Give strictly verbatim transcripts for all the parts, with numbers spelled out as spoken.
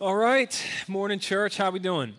All right, morning church, how we doing?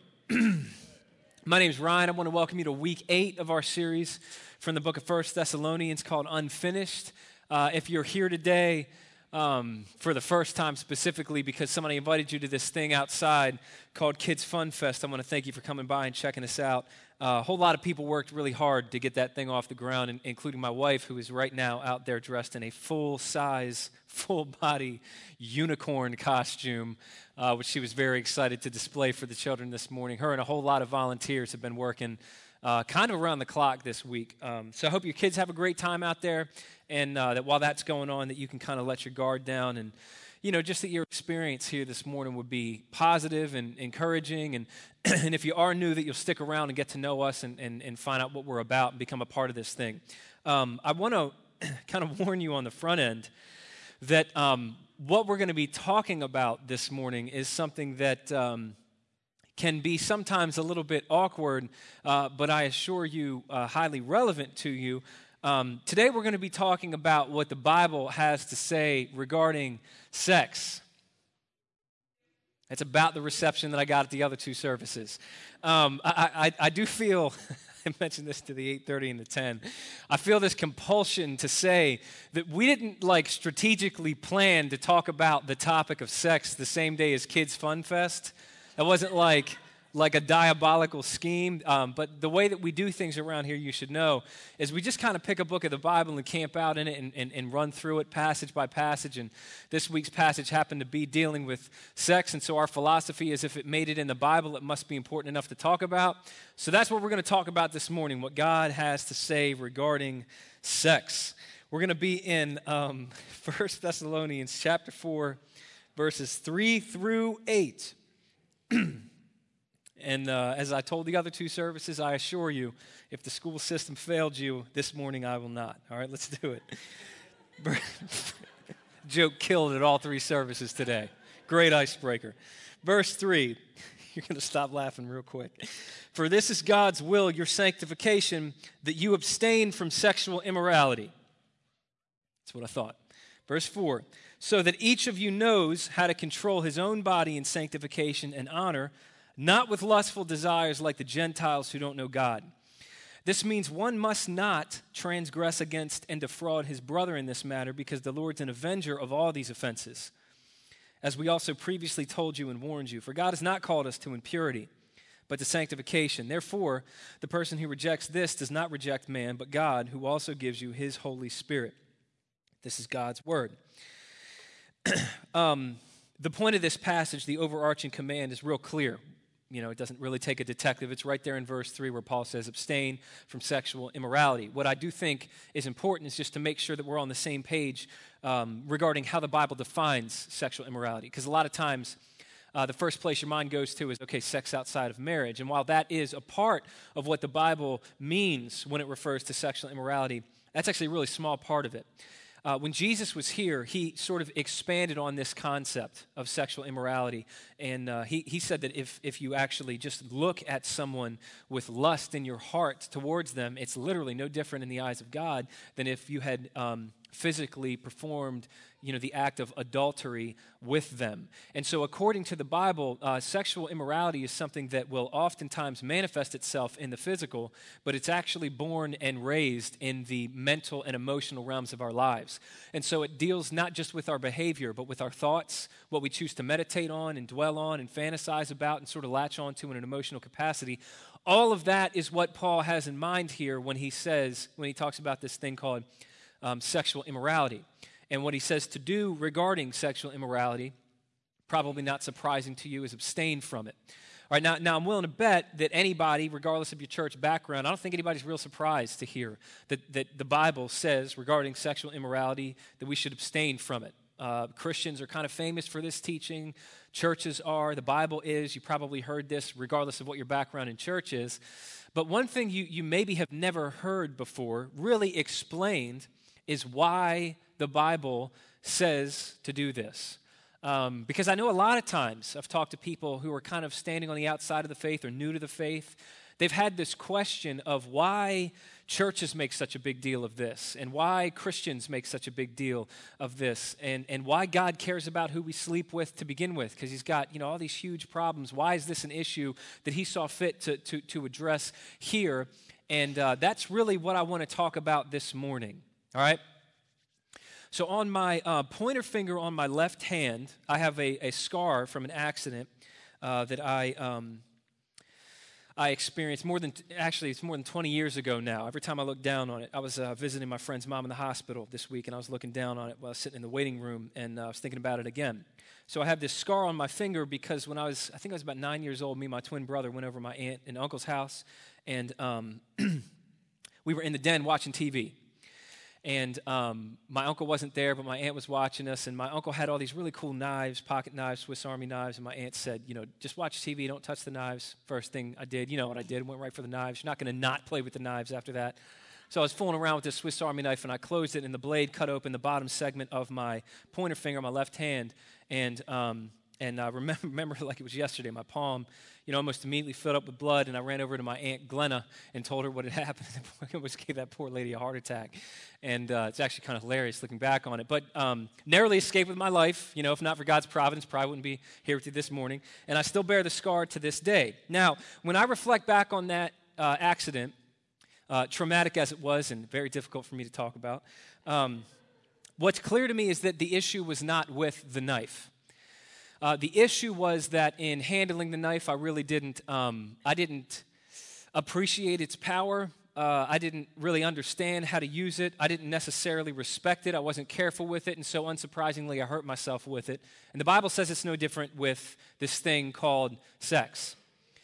My name is Ryan. I want to welcome you to week eight of our series from the book of First Thessalonians called Unfinished. Uh, if you're here today um, for the first time specifically because somebody invited you to this thing outside called Kids Fun Fest, I want to thank you for coming by and checking us out. Uh, a whole lot of people worked really hard to get that thing off the ground, in- including my wife, who is right now out there dressed in a full-size, full-body unicorn costume, uh, which she was very excited to display for the children this morning. Her and a whole lot of volunteers have been working uh, kind of around the clock this week. Um, so I hope your kids have a great time out there, and uh, that while that's going on, that you can kind of let your guard down and you know, just that your experience here this morning would be positive and encouraging, and and if you are new, that you'll stick around and get to know us and, and, and find out what we're about and become a part of this thing. Um, I want to kind of warn you on the front end that um, what we're going to be talking about this morning is something that um, can be sometimes a little bit awkward, uh, but I assure you uh, highly relevant to you. Um, today we're going to be talking about what the Bible has to say regarding sex. It's about the reception that I got at the other two services. Um, I, I, I do feel, I mentioned this to the eight thirty and the ten, I feel this compulsion to say that we didn't like strategically plan to talk about the topic of sex the same day as Kids Fun Fest. It wasn't like... like a diabolical scheme, um, but the way that we do things around here, you should know, is we just kind of pick a book of the Bible and camp out in it and, and, and run through it passage by passage, and this week's passage happened to be dealing with sex, and so our philosophy is if it made it in the Bible, it must be important enough to talk about. So that's what we're going to talk about this morning, what God has to say regarding sex. We're going to be in um, First Thessalonians chapter four, verses three through eight. And uh, as I told the other two services, I assure you, if the school system failed you, this morning I will not. All right, let's do it. Joke killed at all three services today. Great icebreaker. Verse three, you're going to stop laughing real quick. For this is God's will, your sanctification, that you abstain from sexual immorality. That's what I thought. Verse four, so that each of you knows how to control his own body in sanctification and honor, not with lustful desires like the Gentiles who don't know God. This means one must not transgress against and defraud his brother in this matter, because the Lord's an avenger of all these offenses, as we also previously told you and warned you. For God has not called us to impurity, but to sanctification. Therefore, the person who rejects this does not reject man, but God, who also gives you his Holy Spirit. This is God's word. um, the point of this passage, the overarching command, is real clear. You know, it doesn't really take a detective. It's right there in verse three where Paul says, abstain from sexual immorality. What I do think is important is just to make sure that we're on the same page um, regarding how the Bible defines sexual immorality. Because a lot of times, uh, the first place your mind goes to is, okay, sex outside of marriage. And while that is a part of what the Bible means when it refers to sexual immorality, that's actually a really small part of it. Uh, when Jesus was here, he sort of expanded on this concept of sexual immorality, and uh, he, he said that if, if you actually just look at someone with lust in your heart towards them, it's literally no different in the eyes of God than if you had um, physically performed, you know, the act of adultery with them. And so according to the Bible, uh, sexual immorality is something that will oftentimes manifest itself in the physical, but it's actually born and raised in the mental and emotional realms of our lives. And so it deals not just with our behavior, but with our thoughts, what we choose to meditate on and dwell on and fantasize about and sort of latch onto in an emotional capacity. All of that is what Paul has in mind here when he says, when he talks about this thing called um, sexual immorality. And what he says to do regarding sexual immorality, probably not surprising to you, is abstain from it. All right, now, now I'm willing to bet that anybody, regardless of your church background, I don't think anybody's real surprised to hear that, that the Bible says regarding sexual immorality that we should abstain from it. Uh, Christians are kind of famous for this teaching. Churches are. The Bible is. You probably heard this regardless of what your background in church is. But one thing you, you maybe have never heard before, really explained, is why the Bible says to do this. Um, because I know a lot of times I've talked to people who are kind of standing on the outside of the faith or new to the faith they've had this question of why churches make such a big deal of this, and why Christians make such a big deal of this, and, and why God cares about who we sleep with to begin with, because he's got, you know, all these huge problems. Why is this an issue that he saw fit to, to, to address here? And uh, that's really what I want to talk about this morning, all right? So on my uh, pointer finger on my left hand, I have a, a scar from an accident uh, that I... Um, I experienced more than, actually, it's more than twenty years ago now. Every time I look down on it, I was uh, visiting my friend's mom in the hospital this week, and I was looking down on it while I was sitting in the waiting room, and uh, I was thinking about it again. So I have this scar on my finger because when I was, I think I was about nine years old, me and my twin brother went over to my aunt and uncle's house, and um, we were in the den watching T V. And um, my uncle wasn't there, but my aunt was watching us, and my uncle had all these really cool knives, pocket knives, Swiss Army knives, and my aunt said, you know, just watch T V, don't touch the knives. First thing I did, you know what I did, went right for the knives. You're not going to not play with the knives after that. So I was fooling around with this Swiss Army knife, and I closed it, and the blade cut open the bottom segment of my pointer finger on my left hand, and um, and I remember, remember like it was yesterday, my palm, you know, almost immediately filled up with blood, and I ran over to my Aunt Glenna and told her what had happened. I almost gave that poor lady a heart attack, and uh, it's actually kind of hilarious looking back on it. But um, narrowly escaped with my life. You know, if not for God's providence, probably wouldn't be here with you this morning, and I still bear the scar to this day. Now, when I reflect back on that uh, accident, uh, traumatic as it was and very difficult for me to talk about, um, what's clear to me is that the issue was not with the knife. Uh, the issue was that in handling the knife, I really didn't, um, I didn't appreciate its power. Uh, I didn't really understand how to use it. I didn't necessarily respect it. I wasn't careful with it, and so unsurprisingly, I hurt myself with it. And the Bible says it's no different with this thing called sex.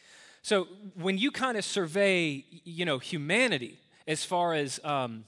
So when you kind of survey, you know, humanity as far as um,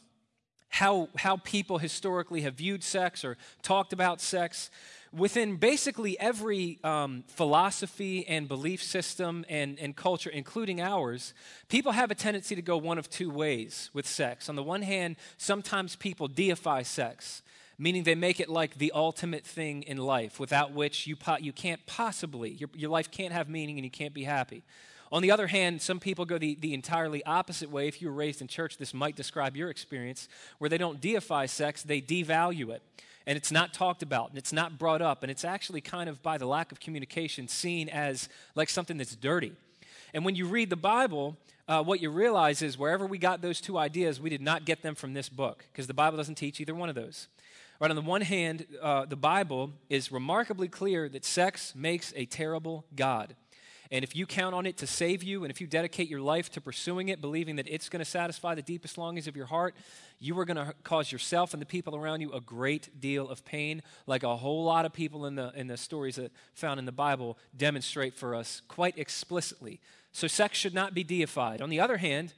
how how people historically have viewed sex or talked about sex, within basically every um, philosophy and belief system and, and culture, including ours, people have a tendency to go one of two ways with sex. On the one hand, sometimes people deify sex, meaning they make it like the ultimate thing in life, without which you po- you can't possibly, your, your life can't have meaning and you can't be happy. On the other hand, some people go the, the entirely opposite way. If you were raised in church, this might describe your experience, where they don't deify sex, they devalue it. And it's not talked about, and it's not brought up, and it's actually kind of, by the lack of communication, seen as like something that's dirty. And when you read the Bible, uh, what you realize is wherever we got those two ideas, we did not get them from this book, because the Bible doesn't teach either one of those. Right, on the one hand, uh, the Bible is remarkably clear that sex makes a terrible God. And if you count on it to save you, and if you dedicate your life to pursuing it, believing that it's going to satisfy the deepest longings of your heart, you are going to cause yourself and the people around you a great deal of pain, like a whole lot of people in the in the stories that found in the Bible demonstrate for us quite explicitly. So sex should not be deified. On the other hand,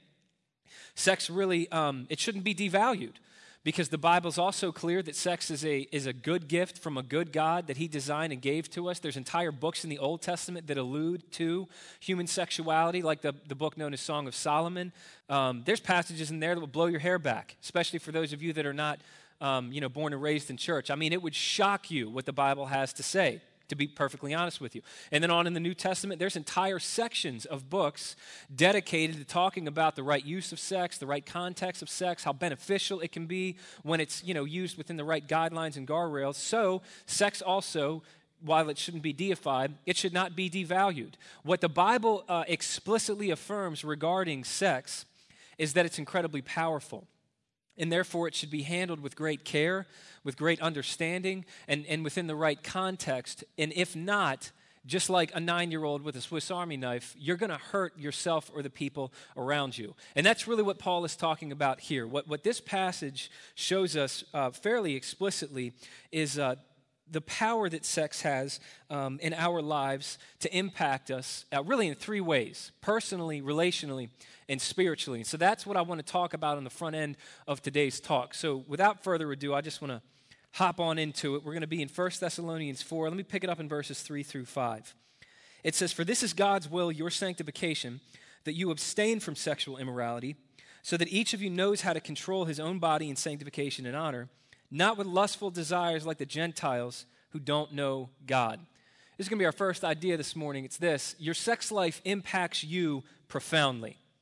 sex really, um, it shouldn't be devalued. Because the Bible's also clear that sex is a is a good gift from a good God that he designed and gave to us. There's entire books in the Old Testament that allude to human sexuality, like the, the book known as Song of Solomon. Um, there's passages in there that will blow your hair back, especially for those of you that are not um, you know, born and raised in church. I mean, it would shock you what the Bible has to say, to be perfectly honest with you. And then on in the New Testament, there's entire sections of books dedicated to talking about the right use of sex, the right context of sex, how beneficial it can be when it's, you know, used within the right guidelines and guardrails. So sex also, while it shouldn't be deified, it should not be devalued. What the Bible uh, explicitly affirms regarding sex is that it's incredibly powerful. And therefore, it should be handled with great care, with great understanding, and, and within the right context. And if not, just like a nine-year-old with a Swiss Army knife, you're going to hurt yourself or the people around you. And that's really what Paul is talking about here. What, what this passage shows us uh, fairly explicitly is uh, the power that sex has um, in our lives to impact us uh, really in three ways: personally, relationally, and spiritually. So that's what I want to talk about on the front end of today's talk. So without further ado, I just want to hop on into it. We're going to be in First Thessalonians four. Let me pick it up in verses three through five. It says, "For this is God's will, your sanctification, that you abstain from sexual immorality, so that each of you knows how to control his own body in sanctification and honor, not with lustful desires like the Gentiles who don't know God." This is going to be our first idea this morning. It's this: your sex life impacts you profoundly.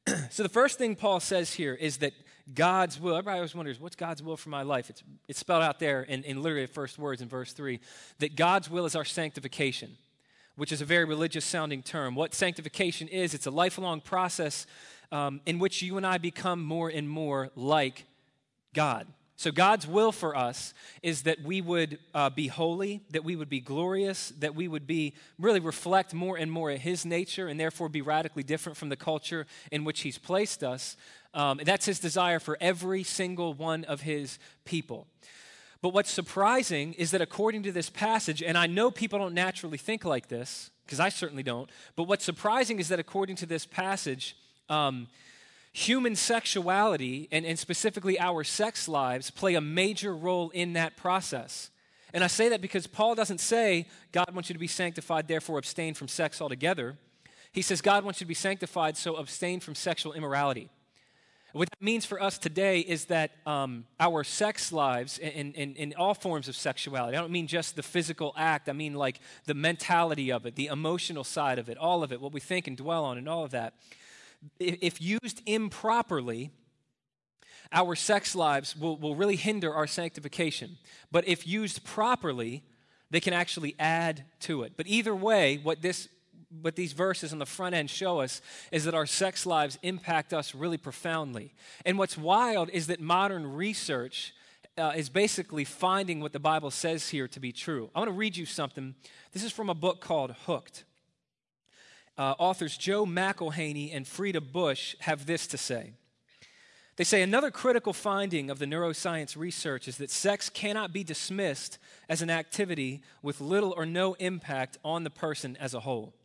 So the first thing Paul says here is that God's will, everybody always wonders, what's God's will for my life? It's, it's spelled out there in, in literally the first words in verse three, that God's will is our sanctification, which is a very religious sounding term. What sanctification is, it's a lifelong process um, in which you and I become more and more like God. So God's will for us is that we would uh, be holy, that we would be glorious, that we would be really reflect more and more of His nature and therefore be radically different from the culture in which He's placed us. Um, and that's His desire for every single one of His people. But what's surprising is that according to this passage, and I know people don't naturally think like this, because I certainly don't, but what's surprising is that according to this passage, um, human sexuality, and, and specifically our sex lives, play a major role in that process. And I say that because Paul doesn't say, God wants you to be sanctified, therefore abstain from sex altogether. He says, God wants you to be sanctified, so abstain from sexual immorality. What that means for us today is that um, our sex lives, in, in, in all forms of sexuality, I don't mean just the physical act, I mean like the mentality of it, the emotional side of it, all of it, what we think and dwell on and all of that. If used improperly, our sex lives will, will really hinder our sanctification. But if used properly, they can actually add to it. But either way, what this, what these verses on the front end show us is that our sex lives impact us really profoundly. And what's wild is that modern research uh, is basically finding what the Bible says here to be true. I want to read you something. This is from a book called Hooked. Uh, authors Joe McElhaney and Frida Bush have this to say. They say, another critical finding of the neuroscience research is that sex cannot be dismissed as an activity with little or no impact on the person as a whole.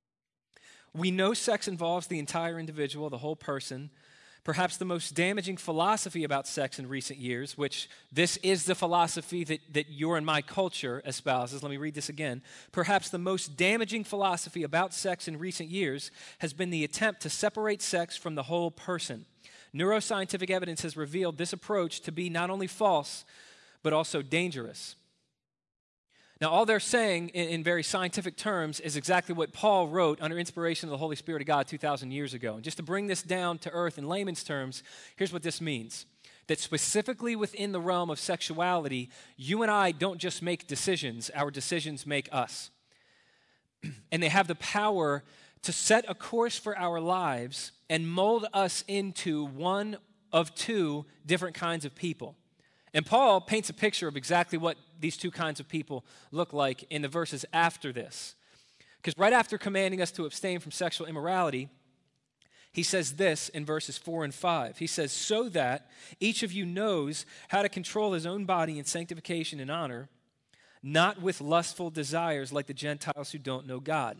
We know sex involves the entire individual, the whole person. Perhaps the most damaging philosophy about sex in recent years, which this is the philosophy that, that your and my culture espouses. Let me read this again. Perhaps the most damaging philosophy about sex in recent years has been the attempt to separate sex from the whole person. Neuroscientific evidence has revealed this approach to be not only false, but also dangerous. Now, all they're saying in, in very scientific terms is exactly what Paul wrote under inspiration of the Holy Spirit of God two thousand years ago. And just to bring this down to earth in layman's terms, here's what this means. That specifically within the realm of sexuality, you and I don't just make decisions, our decisions make us. And they have the power to set a course for our lives and mold us into one of two different kinds of people. And Paul paints a picture of exactly what these two kinds of people look like in the verses after this. Because right after commanding us to abstain from sexual immorality, he says this in verses four and five. He says, so that each of you knows how to control his own body in sanctification and honor, not with lustful desires like the Gentiles who don't know God.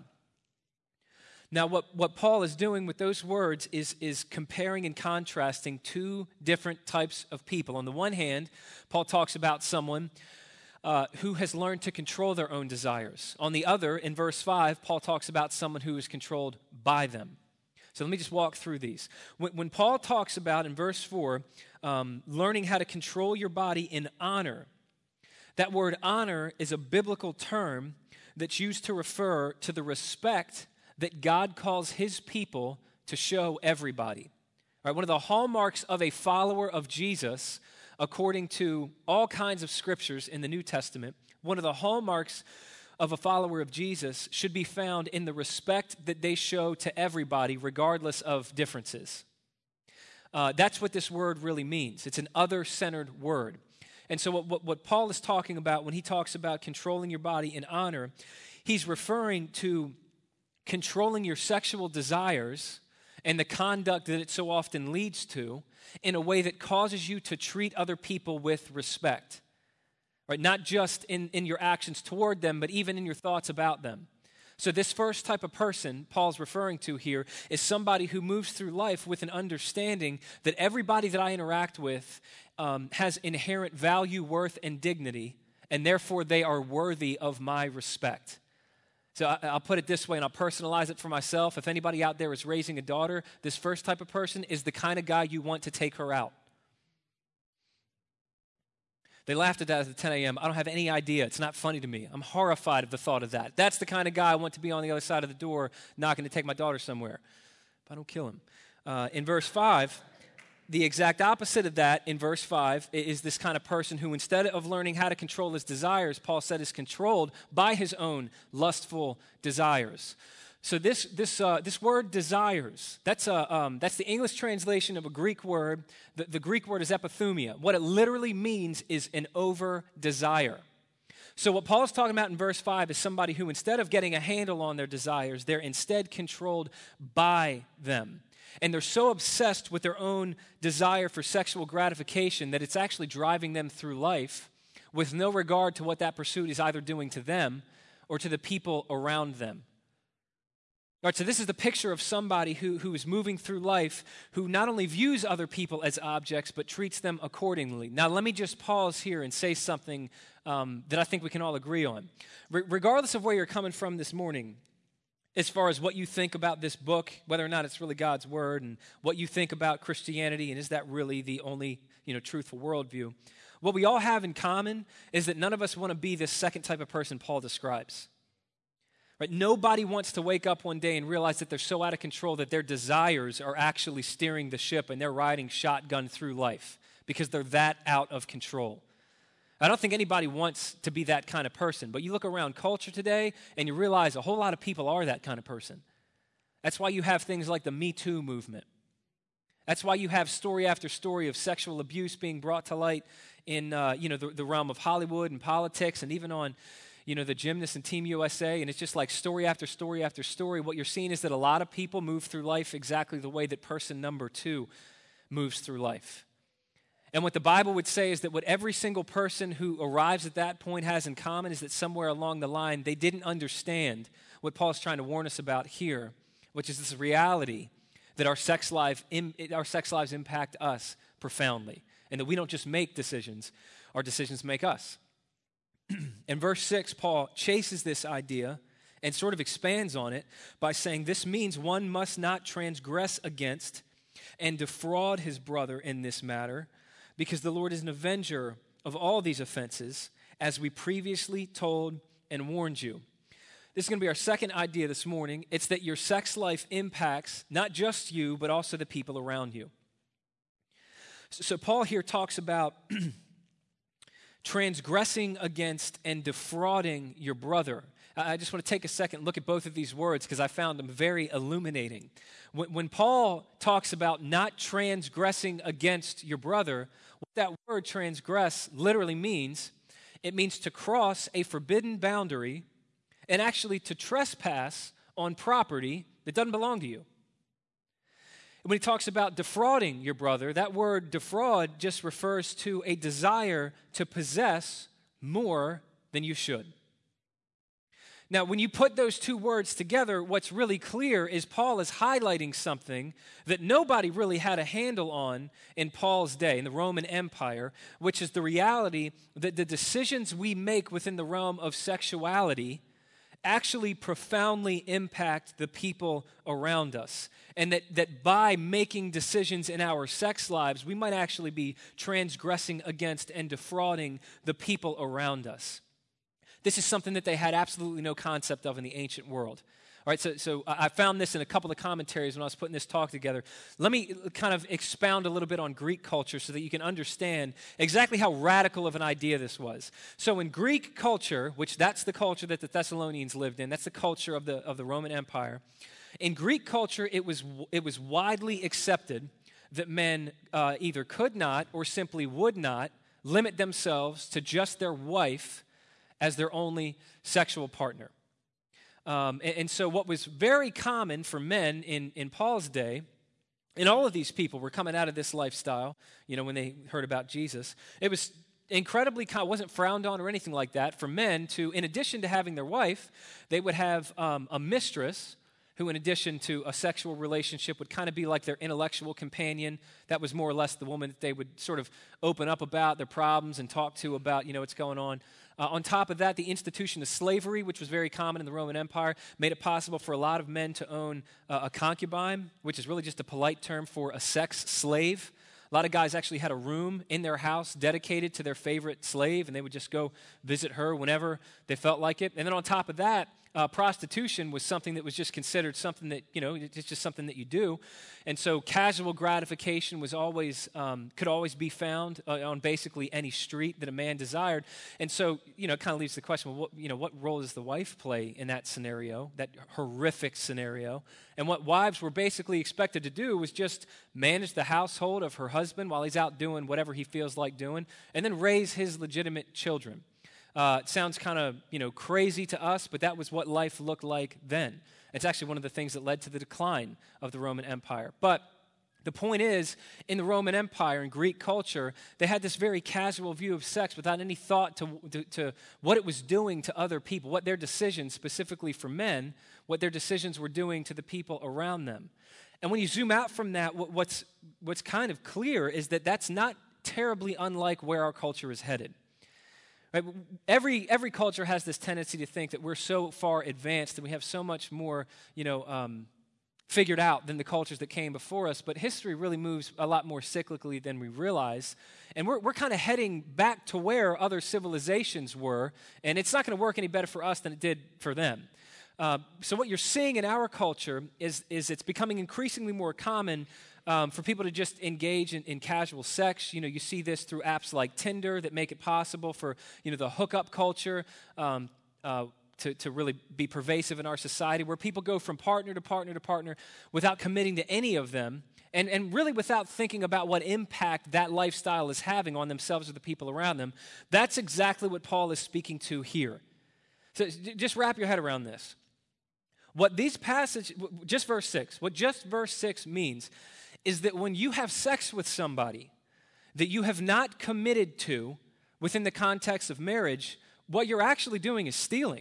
Now, what, what Paul is doing with those words is, is comparing and contrasting two different types of people. On the one hand, Paul talks about someone uh, who has learned to control their own desires. On the other, in verse five, Paul talks about someone who is controlled by them. So let me just walk through these. When, when Paul talks about, in verse four, um, learning how to control your body in honor, that word honor is a biblical term that's used to refer to the respect that God calls His people to show everybody. All right, one of the hallmarks of a follower of Jesus, according to all kinds of scriptures in the New Testament, one of the hallmarks of a follower of Jesus should be found in the respect that they show to everybody, regardless of differences. Uh, that's what this word really means. It's an other-centered word. And so what, what, what Paul is talking about when he talks about controlling your body in honor, he's referring to controlling your sexual desires and the conduct that it so often leads to in a way that causes you to treat other people with respect. Right? Not just in, in your actions toward them, but even in your thoughts about them. So this first type of person Paul's referring to here is somebody who moves through life with an understanding that everybody that I interact with um, has inherent value, worth, and dignity, and therefore they are worthy of my respect. So I'll put it this way, and I'll personalize it for myself. If anybody out there is raising a daughter, this first type of person is the kind of guy you want to take her out. They laughed at that at ten a.m. I don't have any idea. It's not funny to me. I'm horrified of the thought of that. That's the kind of guy I want to be on the other side of the door knocking to take my daughter somewhere. But I don't kill him. Uh, in verse five, the exact opposite of that in verse five is this kind of person who, instead of learning how to control his desires, Paul said is controlled by his own lustful desires. So this this uh, this word desires, that's a um, that's the English translation of a Greek word. The, the Greek word is epithumia. What it literally means is an over desire. So what Paul's talking about in verse five is somebody who, instead of getting a handle on their desires, they're instead controlled by them. And they're so obsessed with their own desire for sexual gratification that it's actually driving them through life with no regard to what that pursuit is either doing to them or to the people around them. All right, so this is the picture of somebody who, who is moving through life, who not only views other people as objects, but treats them accordingly. Now, let me just pause here and say something um, that I think we can all agree on. Re- regardless of where you're coming from this morning, as far as what you think about this book, whether or not it's really God's word, and what you think about Christianity, and is that really the only, you know, truthful worldview, what we all have in common is that none of us want to be this second type of person Paul describes. Right? Nobody wants to wake up one day and realize that they're so out of control that their desires are actually steering the ship and they're riding shotgun through life because they're that out of control. I don't think anybody wants to be that kind of person, but you look around culture today and you realize a whole lot of people are that kind of person. That's why you have things like the Me Too movement. That's why you have story after story of sexual abuse being brought to light in uh, you know the, the realm of Hollywood and politics, and even on you know, the gymnasts and Team U S A, and it's just like story after story after story. What you're seeing is that a lot of people move through life exactly the way that person number two moves through life. And what the Bible would say is that what every single person who arrives at that point has in common is that somewhere along the line, they didn't understand what Paul's trying to warn us about here, which is this reality that our sex life, our sex lives impact us profoundly, and that we don't just make decisions, our decisions make us. In verse six, Paul chases this idea and sort of expands on it by saying this means one must not transgress against and defraud his brother in this matter, because the Lord is an avenger of all these offenses, as we previously told and warned you. This is going to be our second idea this morning. It's that your sex life impacts not just you, but also the people around you. So, so Paul here talks about transgressing against and defrauding your brother. I just want to take a second and look at both of these words because I found them very illuminating. When, when Paul talks about not transgressing against your brother, what that word transgress literally means, it means to cross a forbidden boundary and actually to trespass on property that doesn't belong to you. When he talks about defrauding your brother, that word defraud just refers to a desire to possess more than you should. Now, when you put those two words together, what's really clear is Paul is highlighting something that nobody really had a handle on in Paul's day, in the Roman Empire, which is the reality that the decisions we make within the realm of sexuality actually profoundly impact the people around us. And that, that by making decisions in our sex lives, we might actually be transgressing against and defrauding the people around us. This is something that they had absolutely no concept of in the ancient world. All right, so, so I found this in a couple of commentaries when I was putting this talk together. Let me kind of expound a little bit on Greek culture so that you can understand exactly how radical of an idea this was. So in Greek culture, which that's the culture that the Thessalonians lived in, that's the culture of the, of the Roman Empire. In Greek culture, it was, it was widely accepted that men uh, either could not or simply would not limit themselves to just their wife as their only sexual partner. Um, and, and so what was very common for men in, in Paul's day, and all of these people were coming out of this lifestyle, you know, when they heard about Jesus, it was incredibly, it wasn't frowned on or anything like that for men to, in addition to having their wife, they would have um, a mistress who, in addition to a sexual relationship, would kind of be like their intellectual companion. That was more or less the woman that they would sort of open up about their problems and talk to about, you know, what's going on. Uh, on top of that, the institution of slavery, which was very common in the Roman Empire, made it possible for a lot of men to own uh, a concubine, which is really just a polite term for a sex slave. A lot of guys actually had a room in their house dedicated to their favorite slave, and they would just go visit her whenever they felt like it. And then on top of that, uh, prostitution was something that was just considered something that, you know, it's just something that you do. And so casual gratification was always, um, could always be found uh, on basically any street that a man desired. And so, you know, it kind of leaves the question, well, what, you know, what role does the wife play in that scenario, that horrific scenario? And what wives were basically expected to do was just manage the household of her husband while he's out doing whatever he feels like doing, and then raise his legitimate children. Uh, it sounds kind of, you know, crazy to us, but that was what life looked like then. It's actually one of the things that led to the decline of the Roman Empire. But the point is, in the Roman Empire and Greek culture, they had this very casual view of sex without any thought to, to, to what it was doing to other people, what their decisions, specifically for men, what their decisions were doing to the people around them. And when you zoom out from that, what, what's, what's kind of clear is that that's not terribly unlike where our culture is headed. Right? Every every culture has this tendency to think that we're so far advanced and we have so much more, you know, um, figured out than the cultures that came before us. But history really moves a lot more cyclically than we realize, and we're we're kind of heading back to where other civilizations were, and it's not going to work any better for us than it did for them. Uh, so what you're seeing in our culture is is it's becoming increasingly more common. Um, for people to just engage in, in casual sex. You know, you see this through apps like Tinder that make it possible for, you know, the hookup culture um, uh, to, to really be pervasive in our society, where people go from partner to partner to partner without committing to any of them, and, and really without thinking about what impact that lifestyle is having on themselves or the people around them. That's exactly what Paul is speaking to here. So just wrap your head around this. What these passages, just verse six, what just verse six means is that when you have sex with somebody that you have not committed to within the context of marriage, what you're actually doing is stealing.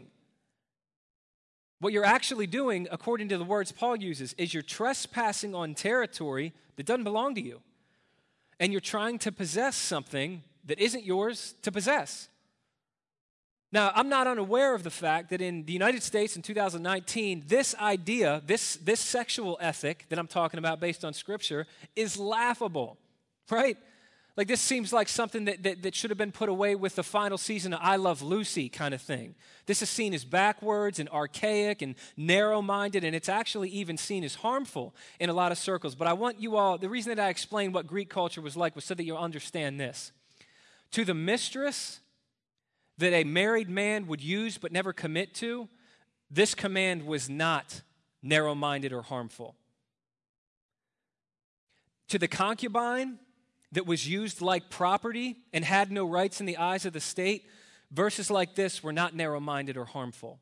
What you're actually doing, according to the words Paul uses, is you're trespassing on territory that doesn't belong to you. And you're trying to possess something that isn't yours to possess. Now, I'm not unaware of the fact that in the United States in two thousand nineteen, this idea, this, this sexual ethic that I'm talking about based on Scripture is laughable, right? Like this seems like something that, that, that should have been put away with the final season of I Love Lucy kind of thing. This is seen as backwards and archaic and narrow-minded, and it's actually even seen as harmful in a lot of circles. But I want you all, the reason that I explained what Greek culture was like was so that you'll understand this. To the mistress that a married man would use but never commit to, this command was not narrow-minded or harmful. To the concubine that was used like property and had no rights in the eyes of the state, verses like this were not narrow-minded or harmful.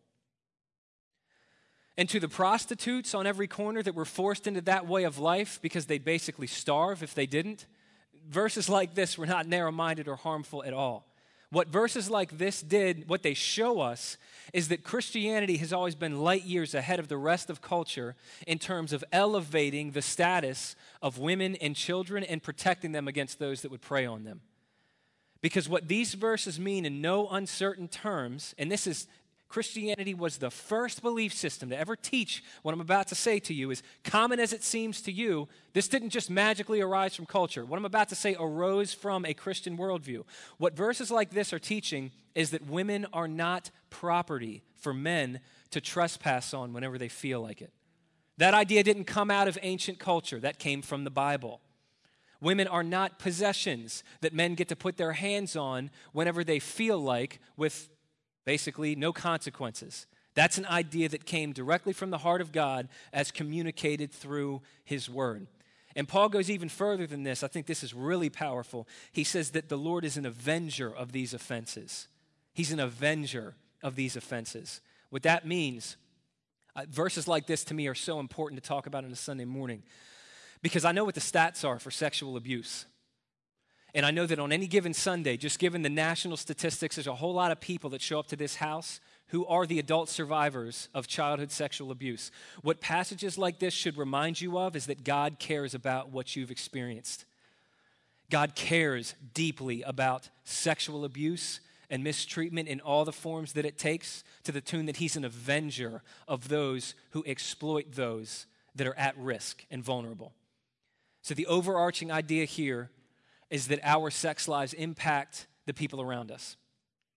And to the prostitutes on every corner that were forced into that way of life because they'd basically starve if they didn't, verses like this were not narrow-minded or harmful at all. What verses like this did, what they show us, is that Christianity has always been light years ahead of the rest of culture in terms of elevating the status of women and children and protecting them against those that would prey on them. Because what these verses mean in no uncertain terms, and this is, Christianity was the first belief system to ever teach what I'm about to say to you, is common as it seems to you, this didn't just magically arise from culture. What I'm about to say arose from a Christian worldview. What verses like this are teaching is that women are not property for men to trespass on whenever they feel like it. That idea didn't come out of ancient culture. That came from the Bible. Women are not possessions that men get to put their hands on whenever they feel like, with basically no consequences. That's an idea that came directly from the heart of God as communicated through His Word. And Paul goes even further than this. I think this is really powerful. He says that the Lord is an avenger of these offenses. He's an avenger of these offenses. What that means, uh, verses like this to me are so important to talk about on a Sunday morning, because I know what the stats are for sexual abuse. And I know that on any given Sunday, just given the national statistics, there's a whole lot of people that show up to this house who are the adult survivors of childhood sexual abuse. What passages like this should remind you of is that God cares about what you've experienced. God cares deeply about sexual abuse and mistreatment in all the forms that it takes, to the tune that He's an avenger of those who exploit those that are at risk and vulnerable. So the overarching idea here is that our sex lives impact the people around us.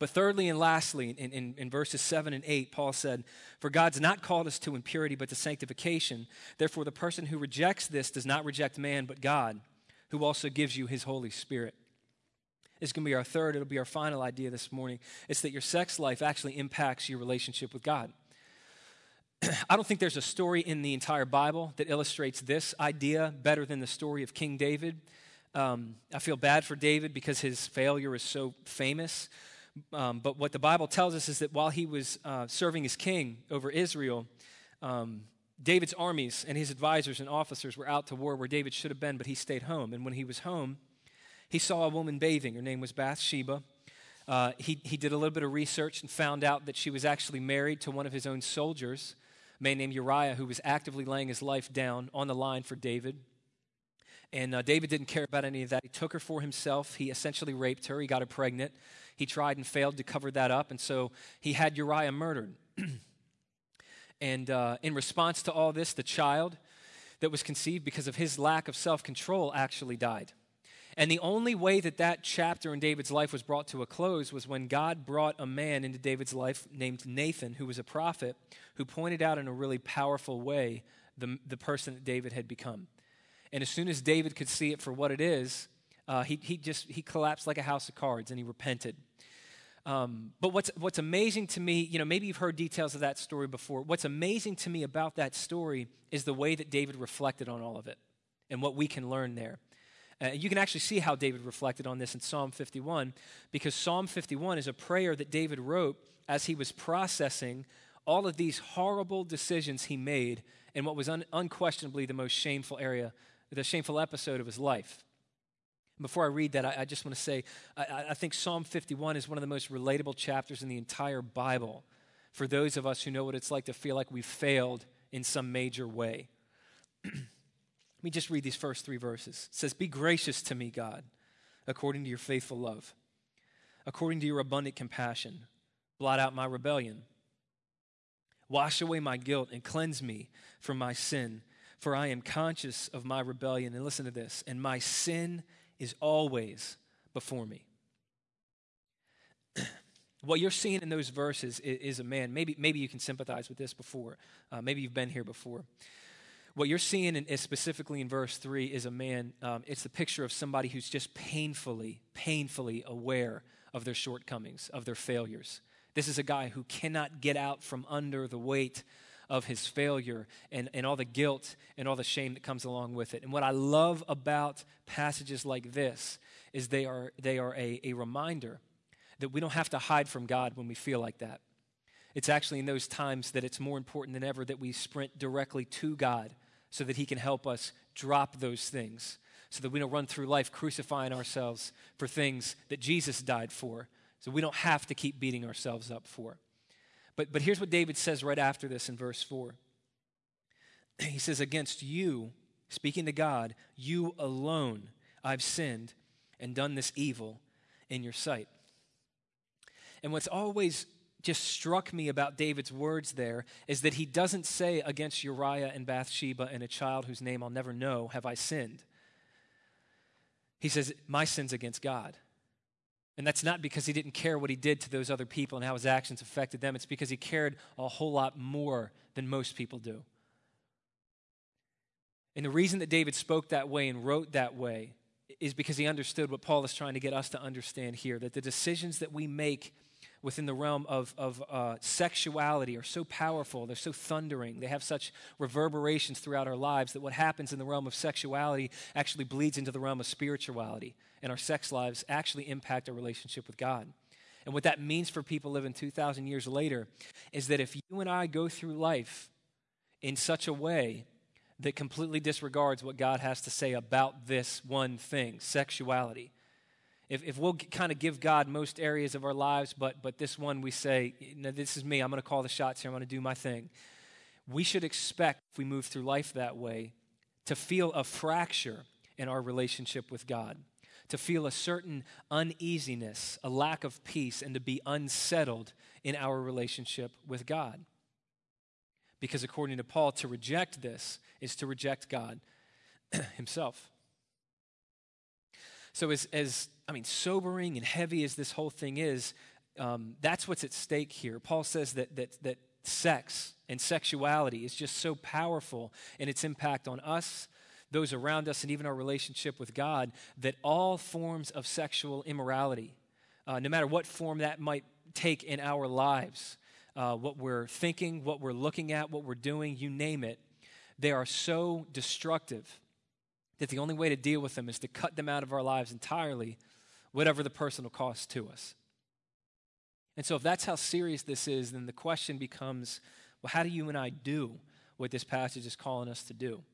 But thirdly and lastly, in, in, in verses seven and eight, Paul said, "For God's not called us to impurity, but to sanctification. Therefore, the person who rejects this does not reject man, but God, who also gives you his Holy Spirit." It's going to be our third, it'll be our final idea this morning. It's that your sex life actually impacts your relationship with God. I don't think there's a story in the entire Bible that illustrates this idea better than the story of King David. Um, I feel bad for David because his failure is so famous. Um, but what the Bible tells us is that while he was uh, serving as king over Israel, um, David's armies and his advisors and officers were out to war where David should have been, but he stayed home. And when he was home, he saw a woman bathing. Her name was Bathsheba. Uh, he, he did a little bit of research and found out that she was actually married to one of his own soldiers, a man named Uriah, who was actively laying his life down on the line for David. And uh, David didn't care about any of that. He took her for himself. He essentially raped her. He got her pregnant. He tried and failed to cover that up, and so he had Uriah murdered. and uh, in response to all this, the child that was conceived because of his lack of self-control actually died. And the only way that that chapter in David's life was brought to a close was when God brought a man into David's life named Nathan, who was a prophet, who pointed out in a really powerful way the, the person that David had become. And as soon as David could see it for what it is, uh, he, he just he collapsed like a house of cards and he repented. Um, but what's what's amazing to me, you know, maybe you've heard details of that story before. What's amazing to me about that story is the way that David reflected on all of it and what we can learn there. Uh, you can actually see how David reflected on this in Psalm fifty-one, because Psalm fifty-one is a prayer that David wrote as he was processing all of these horrible decisions he made in what was un- unquestionably the most shameful area, the shameful episode of his life. Before I read that, I, I just want to say, I, I think Psalm fifty-one is one of the most relatable chapters in the entire Bible for those of us who know what it's like to feel like we've failed in some major way. Let me just read these first three verses. It says, "Be gracious to me, God, according to your faithful love. According to your abundant compassion, blot out my rebellion. Wash away my guilt and cleanse me from my sin, for I am conscious of my rebellion." And listen to this, "and my sin is always before me." What you're seeing in those verses is, is a man, maybe, maybe you can sympathize with this before. Uh, maybe you've been here before. What you're seeing in, is specifically in verse three is a man, um, it's the picture of somebody who's just painfully, painfully aware of their shortcomings, of their failures. This is a guy who cannot get out from under the weight of his failure and, and all the guilt and all the shame that comes along with it. And what I love about passages like this is they are, they are a, a reminder that we don't have to hide from God when we feel like that. It's actually in those times that it's more important than ever that we sprint directly to God so that he can help us drop those things, so that we don't run through life crucifying ourselves for things that Jesus died for, so we don't have to keep beating ourselves up for. But, but here's what David says right after this in verse four. He says, "Against you, speaking to God, you alone I've sinned and done this evil in your sight." And what's always just struck me about David's words there is that he doesn't say, "Against Uriah and Bathsheba and a child whose name I'll never know have I sinned." He says, "My sin's against God." And that's not because he didn't care what he did to those other people and how his actions affected them. It's because he cared a whole lot more than most people do. And the reason that David spoke that way and wrote that way is because he understood what Paul is trying to get us to understand here, that the decisions that we make within the realm of, of uh, sexuality are so powerful, they're so thundering, they have such reverberations throughout our lives that what happens in the realm of sexuality actually bleeds into the realm of spirituality, and our sex lives actually impact our relationship with God. And what that means for people living two thousand years later is that if you and I go through life in such a way that completely disregards what God has to say about this one thing, sexuality, If, if we'll kind of give God most areas of our lives, but but this one we say, no, this is me, I'm going to call the shots here, I'm going to do my thing. We should expect, if we move through life that way, to feel a fracture in our relationship with God, to feel a certain uneasiness, a lack of peace, and to be unsettled in our relationship with God. Because according to Paul, to reject this is to reject God himself. So as, as, I mean, sobering and heavy as this whole thing is, um, that's what's at stake here. Paul says that, that, that sex and sexuality is just so powerful in its impact on us, those around us, and even our relationship with God, that all forms of sexual immorality, uh, no matter what form that might take in our lives, uh, what we're thinking, what we're looking at, what we're doing, you name it, they are so destructive that the only way to deal with them is to cut them out of our lives entirely, whatever the personal cost to us. And so if that's how serious this is, then the question becomes, well, how do you and I do what this passage is calling us to do?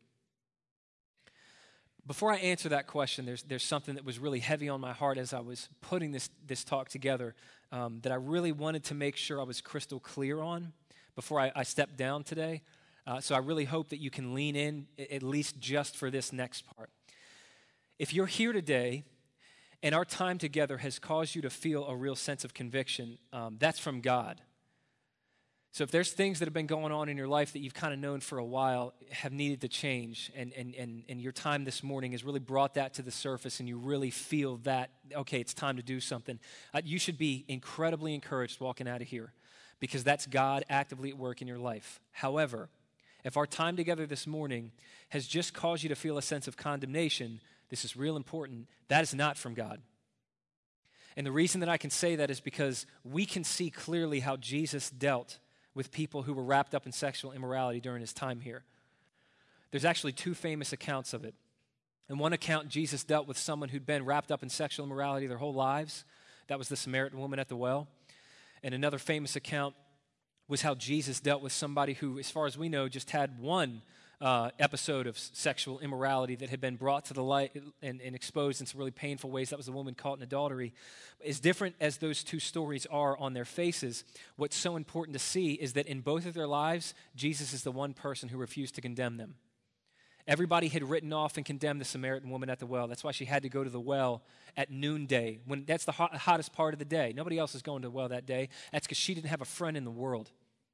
Before I answer that question, there's, there's something that was really heavy on my heart as I was putting this, this talk together um, that I really wanted to make sure I was crystal clear on before I, I stepped down today. Uh, so I really hope that you can lean in, at least just for this next part. If you're here today and our time together has caused you to feel a real sense of conviction, um, that's from God. So if there's things that have been going on in your life that you've kind of known for a while, have needed to change, and, and, and, and your time this morning has really brought that to the surface, and you really feel that, okay, it's time to do something, uh, you should be incredibly encouraged walking out of here, because that's God actively at work in your life. However, if our time together this morning has just caused you to feel a sense of condemnation, this is real important, that is not from God. And the reason that I can say that is because we can see clearly how Jesus dealt with people who were wrapped up in sexual immorality during his time here. There's actually two famous accounts of it. In one account, Jesus dealt with someone who'd been wrapped up in sexual immorality their whole lives. That was the Samaritan woman at the well. And another famous account was how Jesus dealt with somebody who, as far as we know, just had one uh, episode of sexual immorality that had been brought to the light and, and exposed in some really painful ways. That was the woman caught in adultery. As different as those two stories are on their faces, what's so important to see is that in both of their lives, Jesus is the one person who refused to condemn them. Everybody had written off and condemned the Samaritan woman at the well. That's why she had to go to the well at noonday, when that's the hot, hottest part of the day. Nobody else is going to the well that day. That's because she didn't have a friend in the world.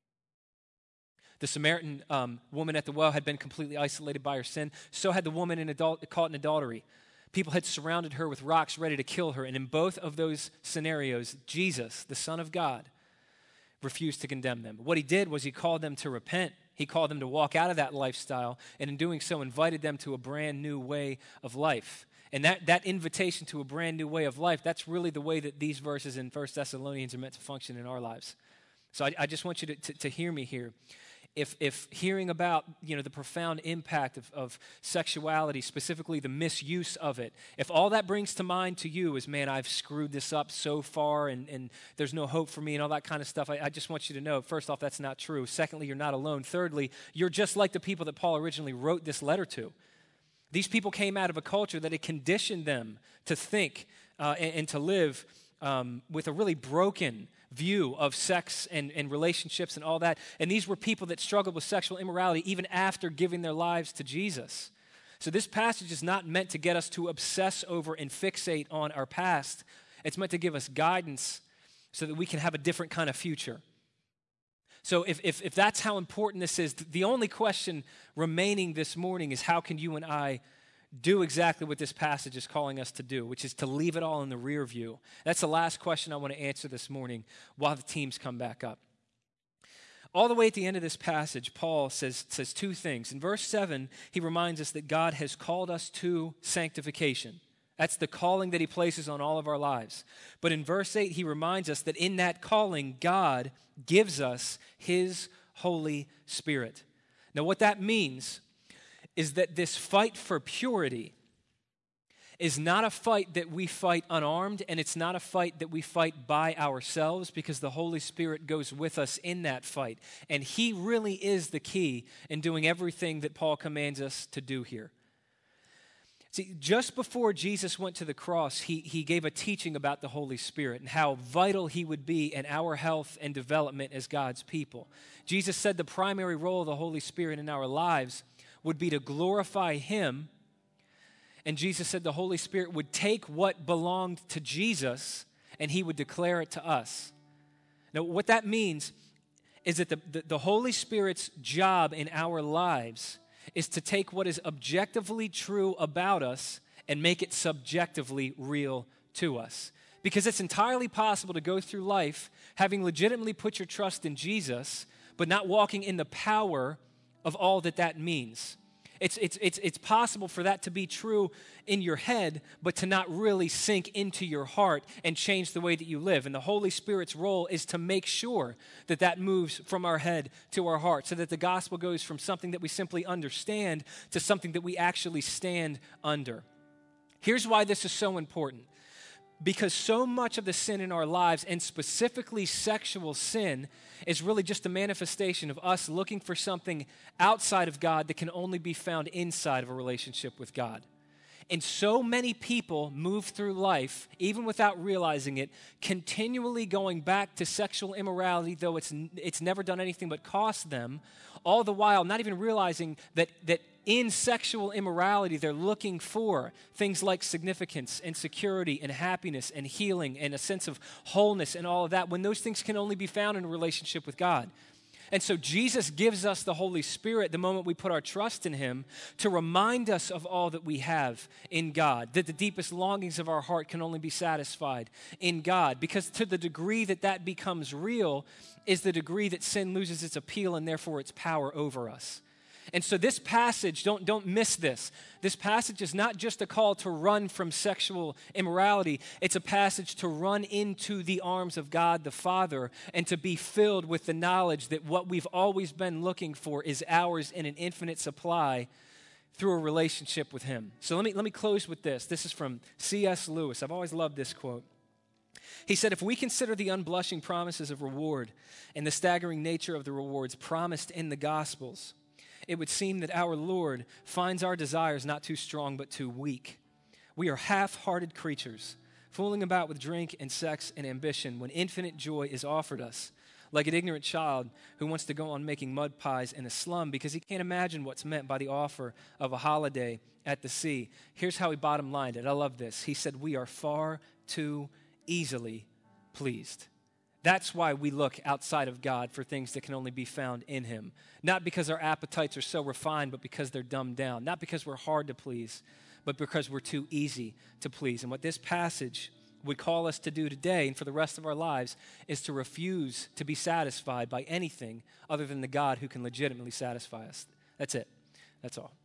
The Samaritan um, woman at the well had been completely isolated by her sin. So had the woman in adult, caught in adultery. People had surrounded her with rocks ready to kill her. And in both of those scenarios, Jesus, the Son of God, refused to condemn them. What he did was he called them to repent. He called them to walk out of that lifestyle, and in doing so, invited them to a brand new way of life. And that, that invitation to a brand new way of life, that's really the way that these verses in First Thessalonians are meant to function in our lives. So I, I just want you to, to, to hear me here. If, if hearing about, you know, the profound impact of, of sexuality, specifically the misuse of it, if all that brings to mind to you is, man, I've screwed this up so far and, and there's no hope for me and all that kind of stuff, I, I just want you to know, first off, that's not true. Secondly, you're not alone. Thirdly, you're just like the people that Paul originally wrote this letter to. These people came out of a culture that had conditioned them to think uh, and, and to live um, with a really broken view of sex and, and relationships and all that. And these were people that struggled with sexual immorality even after giving their lives to Jesus. So this passage is not meant to get us to obsess over and fixate on our past. It's meant to give us guidance so that we can have a different kind of future. So if, if, if that's how important this is, the only question remaining this morning is, how can you and I do exactly what this passage is calling us to do, which is to leave it all in the rear view? That's the last question I want to answer this morning while the teams come back up. All the way at the end of this passage, Paul says, says two things. In verse seven, he reminds us that God has called us to sanctification. That's the calling that he places on all of our lives. But in verse eight, he reminds us that in that calling, God gives us his Holy Spirit. Now, what that means is that this fight for purity is not a fight that we fight unarmed, and it's not a fight that we fight by ourselves, because the Holy Spirit goes with us in that fight. And he really is the key in doing everything that Paul commands us to do here. See, just before Jesus went to the cross, he, he gave a teaching about the Holy Spirit and how vital he would be in our health and development as God's people. Jesus said the primary role of the Holy Spirit in our lives would be to glorify him. And Jesus said the Holy Spirit would take what belonged to Jesus and he would declare it to us. Now, what that means is that the, the, the Holy Spirit's job in our lives is to take what is objectively true about us and make it subjectively real to us. Because it's entirely possible to go through life having legitimately put your trust in Jesus, but not walking in the power of all that that means. It's, it's, it's, it's possible for that to be true in your head, but to not really sink into your heart and change the way that you live. And the Holy Spirit's role is to make sure that that moves from our head to our heart, so that the gospel goes from something that we simply understand to something that we actually stand under. Here's why this is so important. Because so much of the sin in our lives, and specifically sexual sin, is really just a manifestation of us looking for something outside of God that can only be found inside of a relationship with God. And so many people move through life, even without realizing it, continually going back to sexual immorality, though it's it's never done anything but cost them, all the while not even realizing that that in sexual immorality, they're looking for things like significance and security and happiness and healing and a sense of wholeness and all of that, when those things can only be found in a relationship with God. And so Jesus gives us the Holy Spirit the moment we put our trust in him to remind us of all that we have in God, that the deepest longings of our heart can only be satisfied in God. Because to the degree that that becomes real is the degree that sin loses its appeal and therefore its power over us. And so this passage, don't, don't miss this. This passage is not just a call to run from sexual immorality. It's a passage to run into the arms of God the Father and to be filled with the knowledge that what we've always been looking for is ours in an infinite supply through a relationship with him. So let me, let me close with this. This is from C S Lewis. I've always loved this quote. He said, if we consider the unblushing promises of reward and the staggering nature of the rewards promised in the Gospels, it would seem that our Lord finds our desires not too strong but too weak. We are half-hearted creatures, fooling about with drink and sex and ambition when infinite joy is offered us, like an ignorant child who wants to go on making mud pies in a slum because he can't imagine what's meant by the offer of a holiday at the sea. Here's how he bottom lined it. I love this. He said, we are far too easily pleased. That's why we look outside of God for things that can only be found in him. Not because our appetites are so refined, but because they're dumbed down. Not because we're hard to please, but because we're too easy to please. And what this passage would call us to do today and for the rest of our lives is to refuse to be satisfied by anything other than the God who can legitimately satisfy us. That's it. That's all.